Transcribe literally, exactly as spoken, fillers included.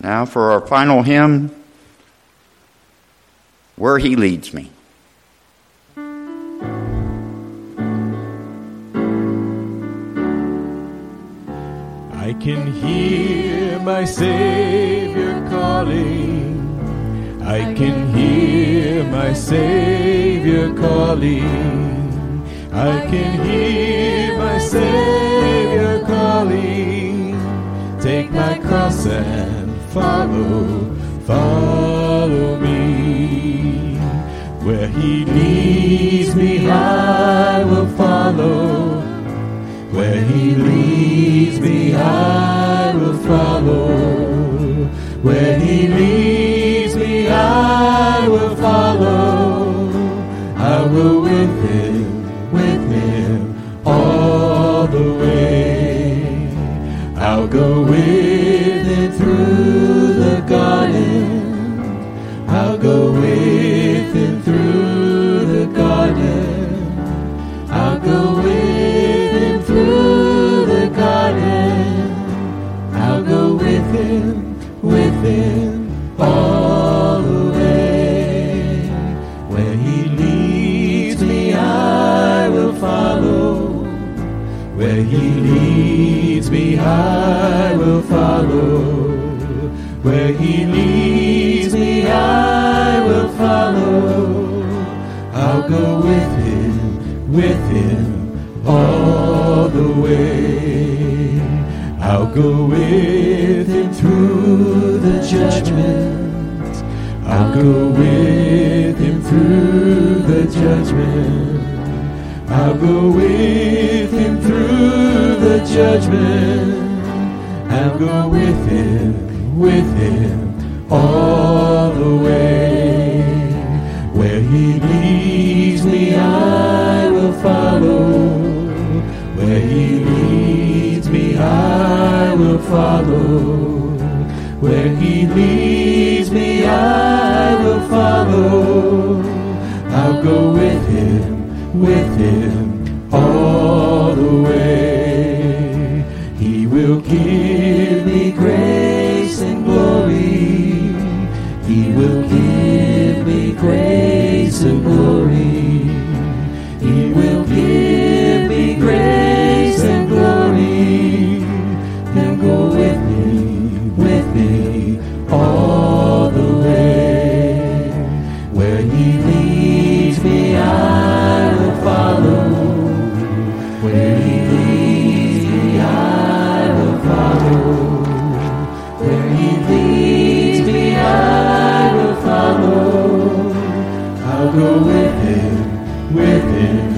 Now for our final hymn, Where He Leads Me. I can hear my Savior calling. I can hear my Savior calling. I can hear my Savior calling. Take my cross and follow, follow me. Where He leads me, I will follow. Where He leads me, I will follow. Where He leads me, I will follow. I will with Him, with Him all the way. I'll go with Him through the garden. I'll go with Him through the garden. I'll go with Him through the garden. I'll go with Him, with Him all the way. Where He leads me, I will follow. Where He leads me, I will follow. Where He leads me, I will follow. I'll go with Him, with Him all the way. I'll go with Him through the judgment. I'll go with Him through the judgment. I'll go with Him through the judgment. I'll go with Him, with Him all the way. Where He leads me, I will follow. Where He leads me, I will follow. Where He leads me, I will follow. I'll go with Him, with Him all the way. He will give me grace and glory. He will give me grace and glory. He will give me grace and glory. And go with me, with me all the way. Where He leads me, I will follow. Where He leads me, I will follow. Where He leads me, I will follow. I'll go with Him, with Him